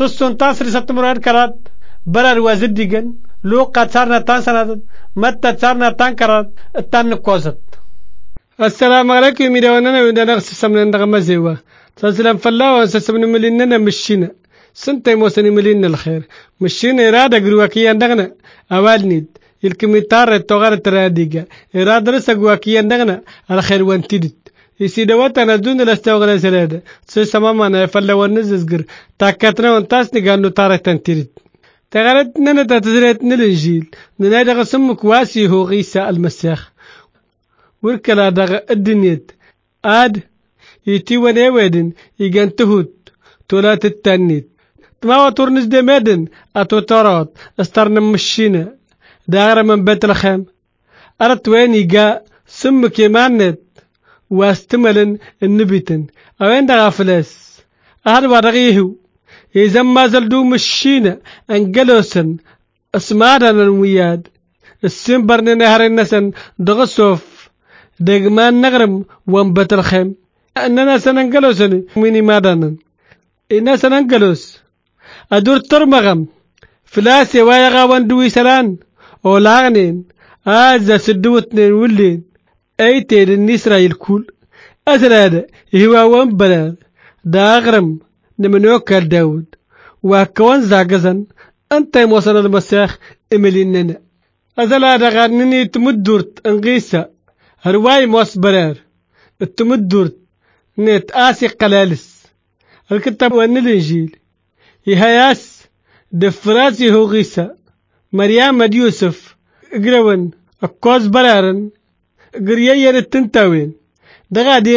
تصون تاسري ستمران كرات برر وزديجن لو قصرنا تانسنا متى تصرنا تانكرات التانكوزت. السلام عليكم يداوننا ودنا سسمنا ندغما زيوا سلام فلا وسسمنا مليننا مشينا سنتي موسني ملينا الخير مشينا إرادة جرواكيا ندغنا أوالنيد الكميتار التوغار تراديجا إرادة رسقواكيا ندغنا الخير وانتدت يسيدواتنا دون الاستوغل سلادة سسمامنا فلا ونززجر تاكتنا وانتاسني قالوا تارك تنتدت تغرت ننا تتزرت الإنجيل ننادى قسمك واسي هو غيسى المسيح وركلا دغ الدنيت آد يتي ونيوادن يجان تهود تولات التانيت تماوى تورنز دي مادن أتو تارات استرنا مشينا داغر من بيت الخام أردت وين يجا سمك يمانت واستملن النبيتن أوين دغا فلاس أهد ودغيهو إذا ما زلدو مشينا أنجلوسن اسمادنا وياد السنبرن نهر النسن دغصوف دغمان نغرم وانبت الخيم أننا سننجلوسن مني مادانا إنا سننجلوس أدور ترمغم فلاسي وايغا واندوي سلان أولاغنين آزا سدوتنين ولين أيتين النسرة الكل أزراد هوا وانبلا داغرم نمنوكا داود وكوان زاقزن أنت موصل المسيح إمليننا أزلا دغانني تمدورت انغيسا هرواي موس برار التمدورت نت آسي قلالس الكتاب وان الإنجيل يهياس دفراسي هو غيسا مريم مد يوسف اقرون الكوز برارن قريايا التنتاوين دغا دي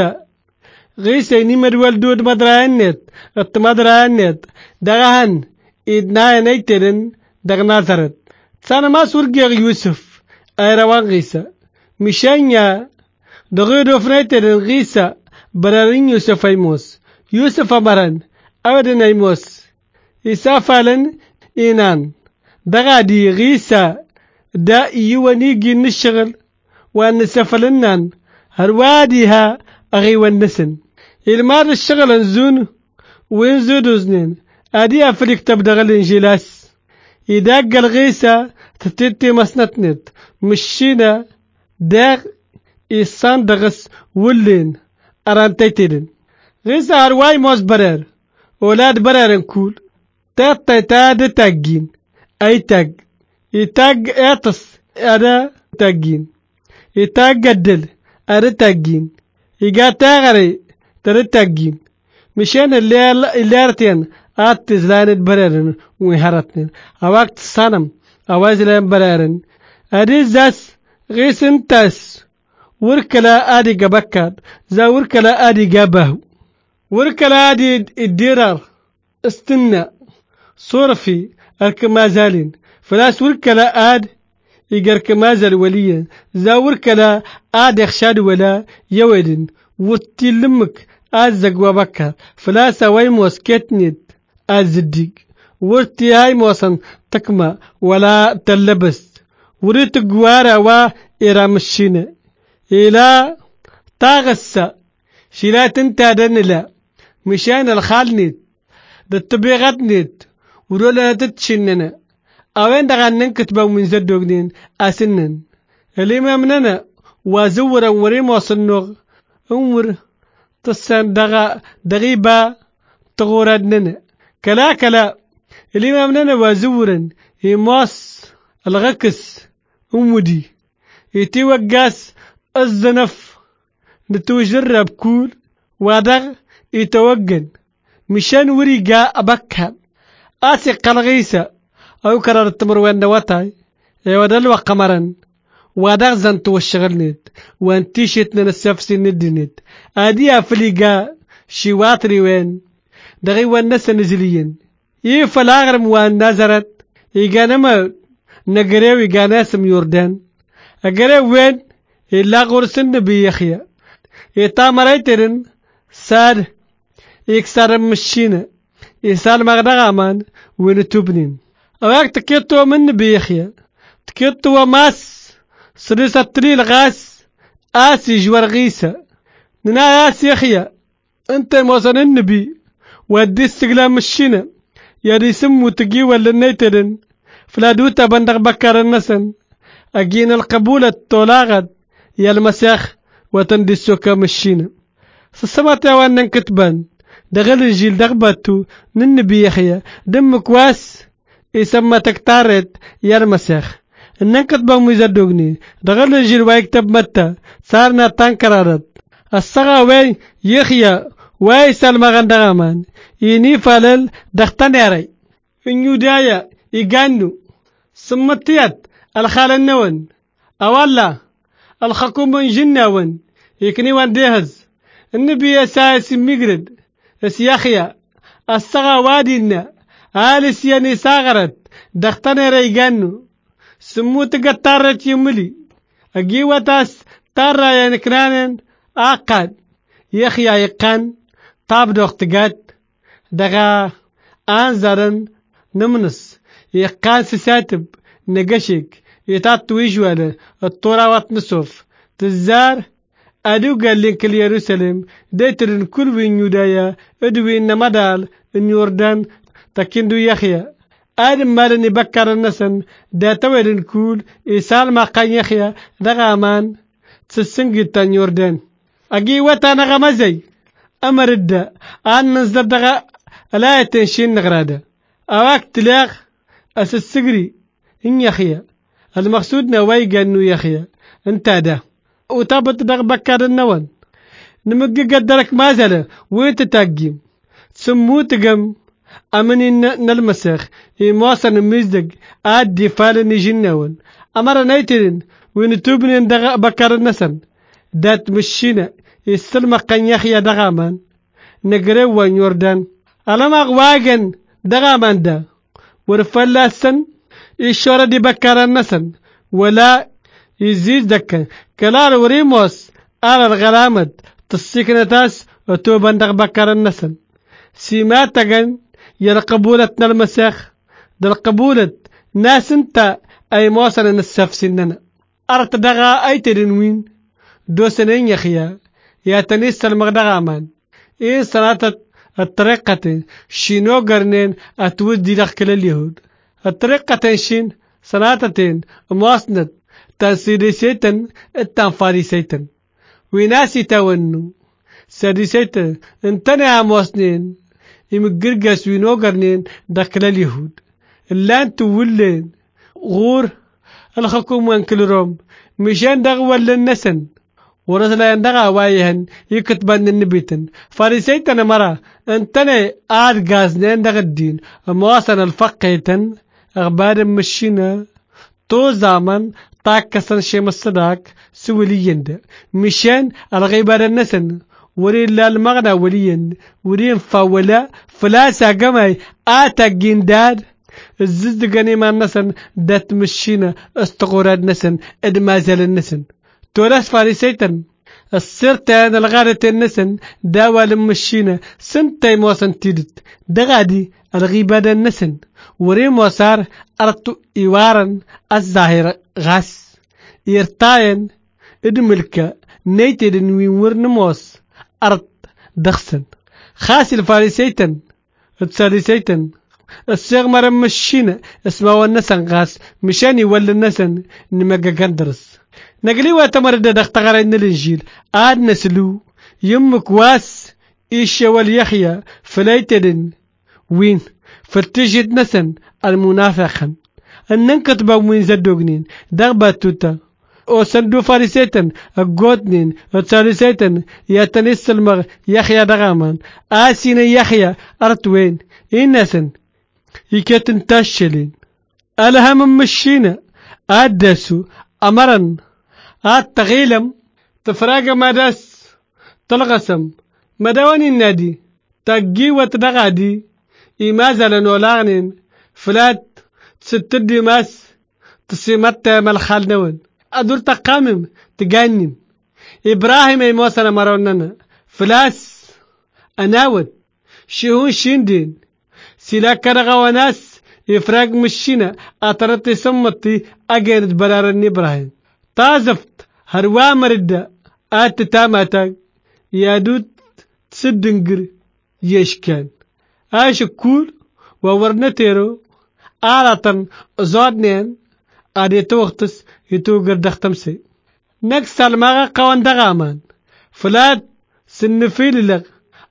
غيسا نيمر والدود مدرانيت التمدرانيت دغاهن إدنا نيترن دغنازرت سانا ما سورجيغ يوسف ايروان غيسا مشانيا دغيدو فريترن غيسا برارين يوسف ايموس يوسف امرن اودن ايموس إسافالن إنان دغا دي غيسا دا يواني جين الشغل وان سفلنان هرواديها أغي والنسن المار الشغل انزون وينزودو زنين أدي أفريق تبدغ الإنجيلاس إداق الغيسة تتتي مسنتنت مشينا داغ إيسان دغس ولين أرانتيتين غيسة هرواي موز برار أولاد برار نكول تاقتا تاقين أي تاق يتاق اعتص أدا تاقين يتاق قدل أدا تاقين يقا تاغري ترى تاقين مشان اللي ارتين اتزلان برارن ويهرتن اوقت صنم اوازلان برارن ادي زاس غيسن تاس وركلا ادي قبكات زا وركلا ادي قابه وركلا ادي الديرار استنى صورفي الكمازالين فلاس وركلا اد يقر كمازل وليا زا وركلا اد يخشاد ولا يودن وتي لمك أزق وبكر فلاسا ويموس كتنت أزدق ورتي هاي موسن تكما ولا تلبس وريت قوارا وإرامشينا إلا تاغسا شلات انتا دنلا مشان الخال نت دتبيغات نت ورولا تتشننا أوين دغانن كتبا من زدوغنين أسنن الإمام مننا وزورا وريموس النغ أمر تسان دغيبا تغوردننا كلا الإمام ننا وزورا يماس الغكس أمودي يتوقاس الزنف نتوجرب كول ودغ يتوقن مشان وريقا أبكها آسي قلغيسة أو كرر التمر وين نواتاي يودلوا قمرا ودغ زنتو الشغل نت وانتيشتنا السفسي ندنت ادي افليقا شواتري وين دغي والناس نزليين يفلاغرم وان نازرت يغانما نغريو يغاناسم يوردان اغريو وين إلا غرسن بيخيا يتامريترن ساد يكسر مشينا يسال مغدغامان وين توبنين اوك تكيتو من بيخيا تكيتو ماس سريسة تري الغاس آسي جوار غيسة ننا آسي يخيا انت موصن النبي ودي استقلام الشينا يدي سمو تجي ولا نيتدن فلادوتا بندق بكر النسن أجين القبولة تولاغد يا المسيخ وتندي السوكا مشينا فالسمات يا وانن كتبان دغل الجيل دغباتو ننبي يحيى دم كواس يسمى تكتارت يا المسيخ إنن كتبان ميزادوغني دغل الجيل ويكتب متى صارنا تنكرارت الصغا وي يحيى وي سلمى غندغامان يني فالل دختنيري إنيو دايا يغانو سمتيات الخال النون أولا الحكومة جنون يكني وان ديهز النبي اساس ميغرد اسياخيا الصغا وادينا آلس يعني ساغرت دختنا ريغانو سموت قطارت يملي اجيوة تاس تارا يعني كرانن اقاد يخيا يقان طاب دوختقات دغا انزرن نمنس يقان سساتب نقشك يتات ويجواله الطورة واتنصف تزار أدو قال لك اليروسلم ديترن كل وين يدايا ادوين مدال ان يوردان تكندو يخيا آدم مالني بكر النسن داتوين كول إسال ما قان يخيا دغامان تسنجي تان يوردان أجي وطا نغمزي أمرد آن نزدر دغا لا يتنشين نغرادا أواك تلاغ أسسقري إن يخيا المقصود نواي قانو يخيا انت ده وتابت دغ بكر النوان نمجي قدرك مازالة وين تتاقيم سمو تقم أمني نلمسخ يمواصن المزدق آدي فالني جنوان أمر نيترين وين توبني دغ بكر النسن دات مشينا يسلم قن يخيا دغامان نقريو وان يوردان ألم أغواغن دغامان دا ورفلاسن الشورة دي بكر النسن ولا يزيد دكا كلار وريموس على الغلامد تصيكنتاس وتوبان دغ بكر النسن سيمات تغن يا قبولتنا المسيخ دل قبولة ناس انت اي موصل نسف سننا ارت دغا اي تدنوين دو سنين يخيا يا تنيس المغدغامان ايه صناعة الطريقة شينو قرنين اتودي دخل اليهود الطريقة شين صناعتين مواصنة تنسيدي سيتن التنفاري سيتن ويناسي تاونو سادي سيتن انتنع مواصنين يمقرقس وينو قرنين دخل اليهود اللان تولين غور الحكومة انكلروم مشان دغوة للنسن ورسلا يندغا وايهن يكتبان النبيتن فارسيتن مرا انتنع آد غازنين دغ الدين مواصن الفقيتن أخبار مشينا تو زامن تاكسن شيم الصداق سوليين مشان الغيبار النسن وري لا المغنى وليين ورين فولا فلاسا قمي آتا جنداد الزد قنيما النسن دات مشينا استغوراد نسن ادمازل النسن تولاس فارسيتن السرتان الغارة النسن داوى لمشينا سنتي موسن تيدت دغادي الغيباد النسن وريم وصار أرتو إيوارن الظاهر غاس يرتاين ادملكا نيتدن ويورنموس أرت دخسن خاس الفارسيتن التسالسيتن السيغ مرم مشينا اسمه النسن غاس مشاني ولا النسن نمجا كندرس نقلي واتمرد دختغر ان الانجيل آد نسلو يمك واس إيشا واليخيا فليتدن وين فتجد نسن المنافقا أنن كتبا وين زدوغنين دغبا توتا او سندو فارسيتن اقوتنين وتسالسيتن ياتنس المغ يخيا دغامان آسين يخيا أرتوين إنسن يكتن تاشلين ألهم مشينا آدسو أمرن تغيلم تفراغ مدس تلغسم مدواني النادي تقي وتدغادي إمازل نولاغنين فلات ستدي ماس تسيمت ملخال نون أدور تقامم تقانم إبراهيم يموسنا مروننا فلاس أناود شهون شندين سلا كرغا وناس يفراغ مشينا أطرت سمتي أجند برارن إبراهيم تازفت هروا مرد تاماتك يادوت تسدنجر يشكان كول وورنتيرو آلة زودنين أدي توختس يتوغر دختمسي نكس المغا قوان دغامان فلاد سنفيل لغ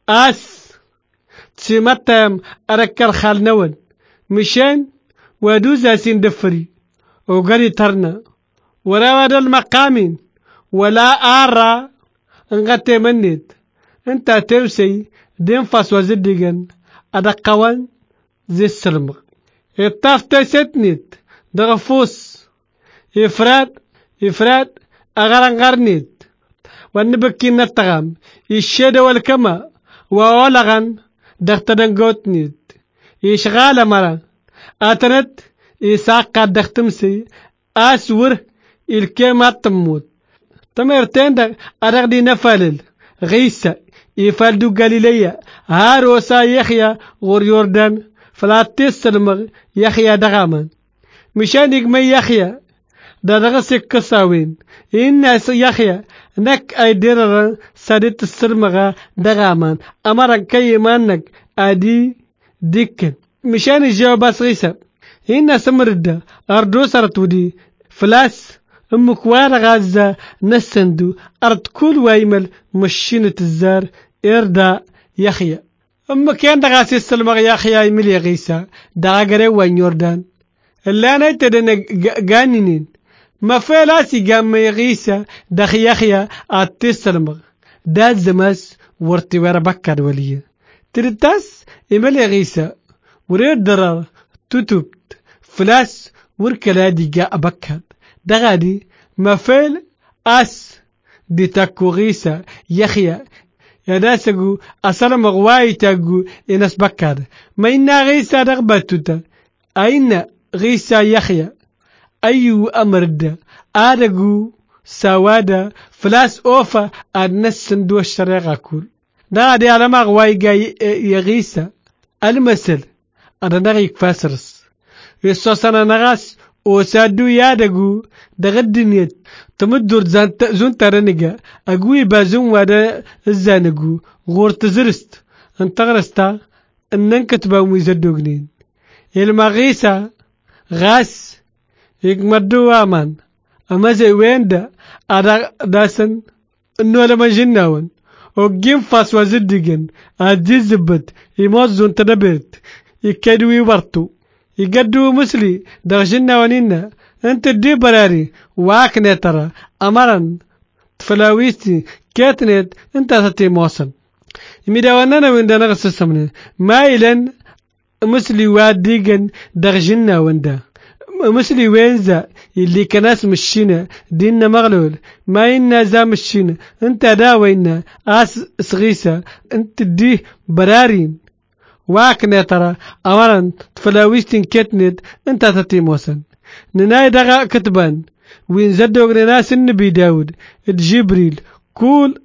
تسيمتام أركر خالنون مشان ودوزا سندفري وغري ترنا وراود المقامين ولا آرى انغتي منيت انت تمسي دينفاس وزدقن أدقوان زي السلمغ التافتي ستنيت دغفوس إفراد أغرنغرنيت ونبكي نتغام الشيد والكما وولغن دختدنغوتنيت يشغال مرا أتنت يساقا دختمسي أسور الكما تموت تمرتين دغ أرغدي نفالل غيسا يفالدو غاليليا هاروسا يخيا غور يوردان فلا تسلمغ يخيا دغامان مشان يقمي يخيا دغسك كساوين الناس يخيا نك أي درر سادت السلمغا دغامان أمرك كي مانك أدي ديكن مشان الجواب غيسا إن سمرد أردو سرتودي فلاس مكوار غازة نسندو أرد كل وايمل مشينة الزار إردا يخيا كان دغاسي السلمغ يخيا يمل يغيسا دغاقري وين يوردان اللي أنا يتدن غانينين ما فلاسي قام يغيسا دخ يخيا أتي السلمغ داد زماس ورتي ورا بكاد وليا ترتاس يمل يغيسا وريد درار توتوبت فلاس وركلادي جاء بكاد دغادي مفيل دي تاكو غيسا يخيا يداسقو أسلم غواي تاقو إنس بكار ما إنا غيسا رغبتوتا أين غيسا يخيا أيو أمرد آدقو سوادا فلاس أوفا أدنس سندو الشريغا كول دغادي على ما غواي يغيسا المثل أنا نغيك فاسرس يسوسنا نغاس وسادو يادقو دغدنيت تمدور زون ترنجا أقوي بازون وادا الزانقو غور تزرست انتغرستا انن كتباو ميزدوغنين المغيسا غاس يقمدو وامان اما زي وين دا ادا داسن انو لما جناون وقيم فاس وزدقن ادي زبت يموزون تدبرت يكادو يورتو يقدو مسلي دغجنا ونينا انت دي براري واكني ترى امرن تفلاويستي كاتنت انت تتي موصل يميدا ونانا وين دا نغس السمنة مايلن مسلي واديقن دغجنا وندا مسلي وينزا اللي كناس مشينا دينا مغلول ما إنا زا مشينا انت داوينا صغيسة انت دي برارين واكنا ترى امرن تفلاويستين كتنت انت تتي موصل نناي دغا كتبان وين زدوغ ناس النبي داود جبريل كول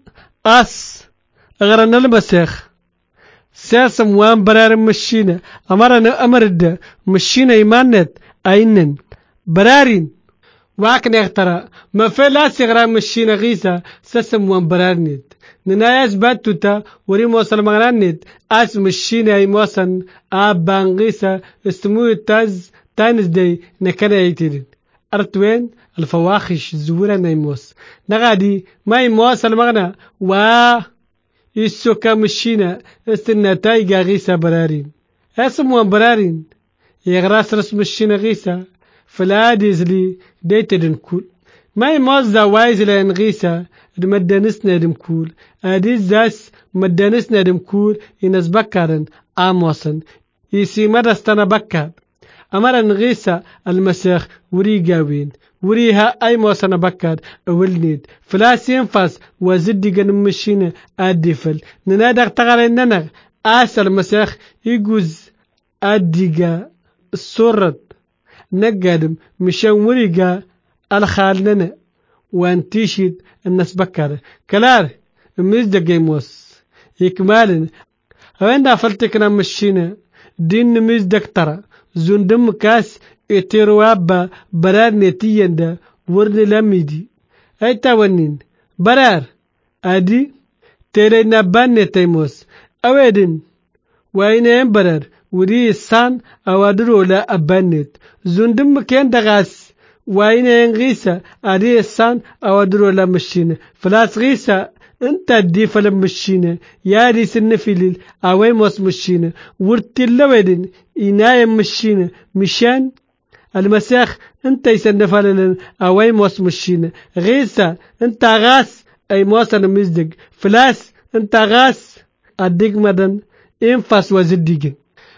غرنا المسيخ ساسم وان برار مشينا امرنا امرد مشينا ايمانت اينن برارين واكنا ترى ما فلا صغرا مشينا غيسا ساسم وان برارنت نناياس باتوتا وري موصل مغرانت مشينا ايموسن ابان غيسا استمو تانس دي نكنا يتيرين أرتوين الفواخش زورا نيموس نغادي ما يموس المغنى يسوكا مشينا استنا تايقا غيسا برارين اسموا برارين يغراس رسم الشينا غيسا فلاديز لي ديتدن كول ما يموس دا وايز لين غيسا دمدانسنا دم كول اديز داس مدانسنا دم كول ينس بكارن آموسن يسي مدستنا بكار أمرن غيسا المسيخ وري قاوين وريها أي موسنا بكاد أولنيد فلاس ينفاس وزدي مشينا أدفل ننادق تغالي ننغ المسيخ يجوز أديقا الصورت نقادم مشان وريقا الخالننا وانتيشيد الناس بكاد كلار ميزدق يموس يكمالن وين دافلتكنا مشينا دين ميزدق ترى زندم كاس اتروابا برار نتيين دا ورد لاميدي اي تاونين برار ادي تيري نبان نتيموس اويدن وين برار ودي السان أوادرو لا أبنت زندم كان دغاس وين ينغيسا أدي السان أوادرو لا مشينة فلاس غيسا انت دي فلم مشينة يا دي سنفيليل أوي موس مشينة ورتلا ودين إناية مشينة مشان المسيح انت يسنفلن أوي موس مشينة غيسا انت غاس أي موسى نمزدق فلاس انت غاس أديك مدن انفاس وزديك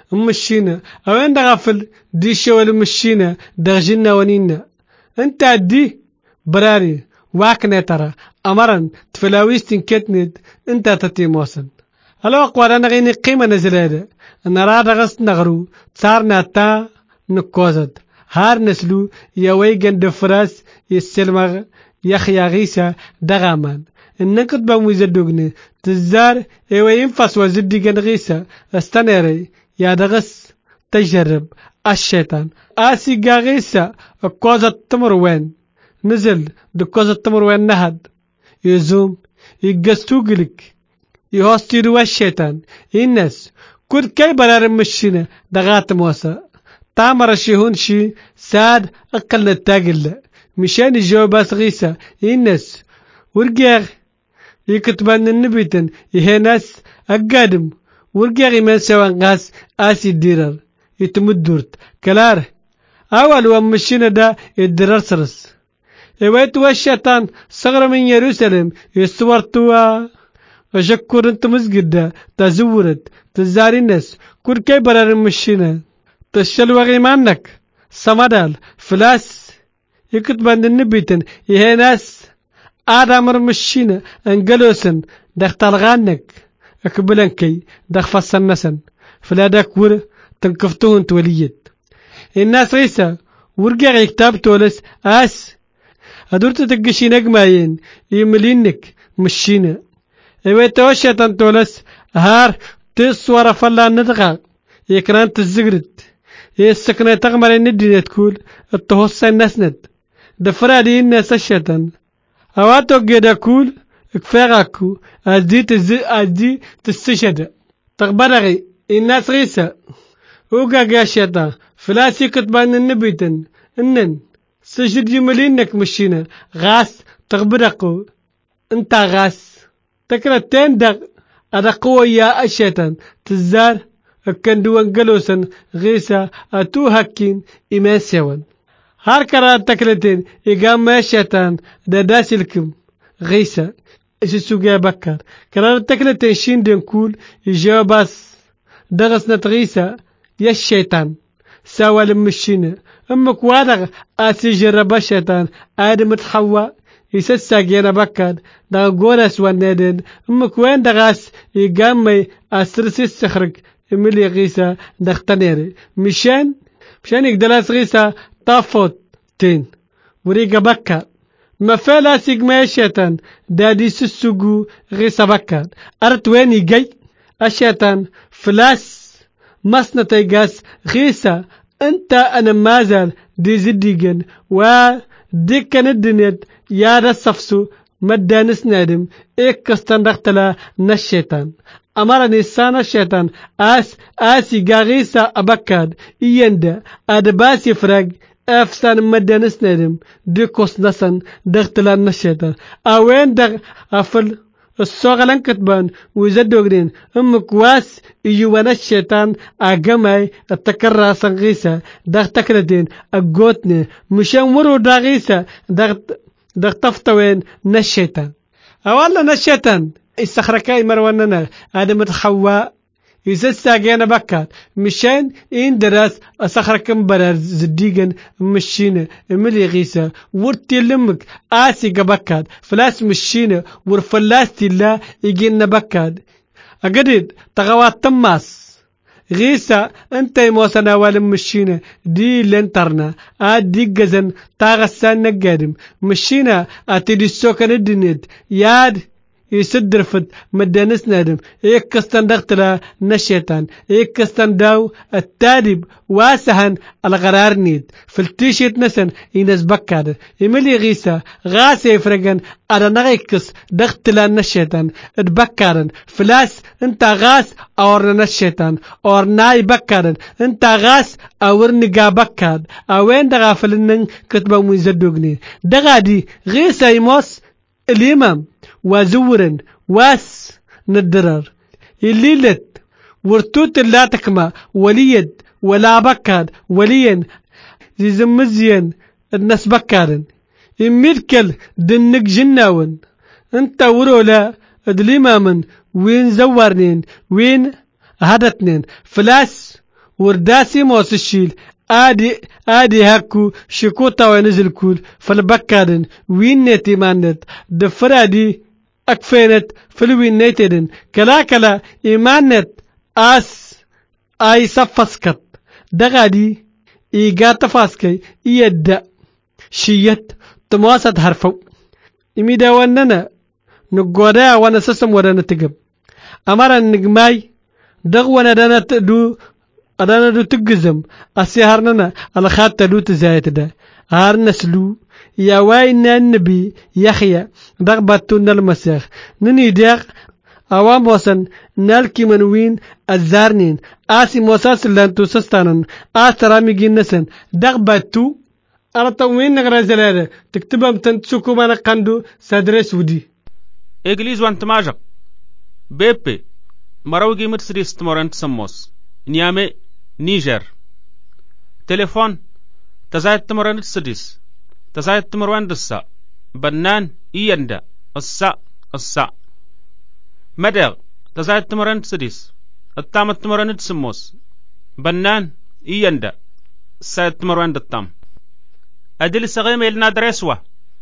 مشينا أوين دغفل دي شوال مشينا دغجنا ونينا انت دي براري واكنا ترى أمرن تفلاويستين كتند انت تتي موسن هلو أقوال أنا غيني قيمة نزلادة أن راد غس نغرو تصارنا تا نكوزد هار نسلو يويغن دفراس يسلمغ يخيا غيسا دغامان إنك تبغى يزدوغني تزار إيوه ينفس وزديغن غيسا استنيري يا دغس تجرب الشيطان آسي غيسا كوزة تمر وين نزل دكوزة تمر وين نهد يزوم يقستوغلك يهستيرو الشيطان الناس كل كي برار مشينا دغات موسى تامر شيهون شي ساد أقل التاقل مشان الجوابات غيسا الناس ورقيغ يكتبان النبيتن يهناس أقادم ورقيغ يمان سوان غاس آسي الديرار يتمدورت كلار أول ومشينا دا الدرار سرس إويتوا الشيطان صغر من يروسلم يستورتوا وشكور انت مسجد دا تزورت تزاري الناس كل كي برار مشينا تشلو غيمانك سمدال فلاس يكتبان النبيتن يهناس آدمر مشينا انجلوسن دختالغانك اكبلنكي دخفصن نسن فلا داكور تنكفتون توليت الناس ريسا ورقع يكتاب تولس آس هدورت تقشي نقماين يملينك مشينا ايوه الشيطان تولس هار تصور فلا ندغا يكران تزقرت يسكنا تغمر الندينة تقول التهصى الناس ند دفرادي الناس الشيطان أواتو جدا كول كفاغاكو أدي تستشهد تغبرغي الناس غيسا وقا قاشيطا فلاسي كتبان النبيتن إنن سجد يملينك مشينا غاس تغبرقو انت غاس تكرتين دغ أدقوا يا الشيطان تزار كندوان قلوسن غيسا أتو هكين إيمان سيوان هار كرات تكلتين إقام ما الشيطان داسلكم غيسا إيش السوقيا بكر كرات تكلتين شين دنكول يجاباس دغس نتغيسا يا الشيطان ساوى لمشينا أمك وادغ آسي جرب الشيطان آدم تحوى يسسا جينا بكر دا غورس ونادن أمك وين دغاس يقام أسرسي السخرق إملي غيسا دختنيري مشان يقدلاس غيسا طافوت تين وريقا بكر ما فلا سيجما الشيطان دادي سسوغو غيسا بكر أرت وين يجي الشيطان فلاس مصنة تيغاس غيسا انت انا مازال دي زديقن ودي كان الدنيا يا الصفسو مدانس نادم كستان دختلا نالشيطان أمرني سانا الشيطان آسي غيسا أبكاد إياندا أدباسي فراغ أفسان مدانس نادم دي كوس نسان دختلا نالشيطان أوين دغ أفل الصغلان كتبان وزدوغرين كواس يوانا الشيطان أقامي التكرر سنغيسا دختكردين أقوتني مشان مرو داغيسا دختفتوين نالشيطان أولا نالشيطان السخركاي مرواننا آدم تحواء يسسا جانا بكات مشان إن دراس أسخركم برار زديقن مشينا ملي غيسا ورتي لمك آسي بكات فلاس مشينا ورفلاستي لا يجينا بكات أقدد تغوات تماس غيسا انتي موسنا والم مشينا دي لنترنا دي قزن تاغسان نقادم مشينا اتدي السوكن الدنيد ياد يسدر فد مدانس نادم يكستن دغتلا نشيطان يكستن داو التادب واسهن الغرار نيد في التيشيت نسن ينز بكاد يملي غيسا غاس يفرقن على نغيكس دغتلا نشيطان اتبكارن فلاس انت غاس اورنا الشيطان اورناي بكارن انت غاس اورنقا بكاد اوين دغا فلنن كتبا ميزدوغني دغادي غيسا يموس الإمام وزورن واس ندرر الليلت ورتوت لا تكما وليد ولا بكاد ولين زمزين الناس بكارن يميركل دنك جناون انت ورولا الإمام وين زورنين وين هدتنين فلاس ورداسي موس الشيل آدي هاكو شكوتا ونزل كول فالبكادن وين نتي ماندت دفرادي أكفينت فلوين نيتدن كلا إيمانت آس آي صفسكت دغادي إيغات فاسكي إيدا شيت تماسد هرفو إميدا وننا نقودا ونسسم ودنا تقب أمارا نقماي دغوانا دانا تدو أدانا دو تقزم أسيهارنا على خاطة دو تزايت دا هارنا سلو يا واينا النبي يحيى دغباتون المسيح نني ديغ أوام وصن نالكي منوين الزارنين آسي موساس لانتو سستانن آسرامي جنسن دغباتو أرطوين نغرا زلالة تكتبهم تنتسوكو مانا قندو سادرس ودي إجليز وانت ماجق بيبي مراوغي مرسريس تمورنت سموس نيامي نيجر تليفون تزايد تمرن السديس تزايد تمرن دسا بنان إيندا السا مدغ تزايد تمرن السديس التام تمرن السموس بنان إيندا سايد تمرن التام أدل سغيم إلنا درسوا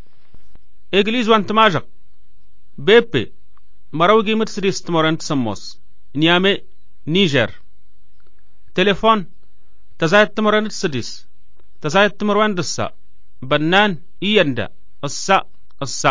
إجليز وانت ماجق بيبي مراوغي مرسريس تمرن سموس نيامي نيجر تليفون تزايد تمرن السديس تزايد تمرن دسا بنان إيندا السا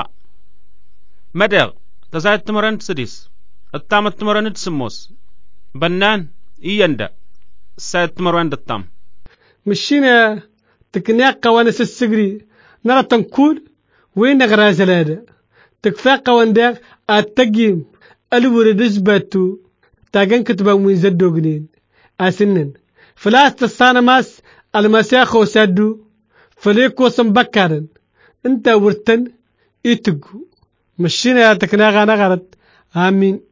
مدغ تزايد تمرن السديس التام تمرن السموس بنان إيندا سايد تمرن التام مشينا تكنياق ونس السجري نرى تنكول وين نغرا زلادة تكفاق ونداق التقييم الورد زباتو تاقن كتبا من زدوغنين أسنن فلاس تستانا ماس المسيخو سادو فليكو سنبكارن انت ورتن ايتقو مشينا تكناغا نغرت آمين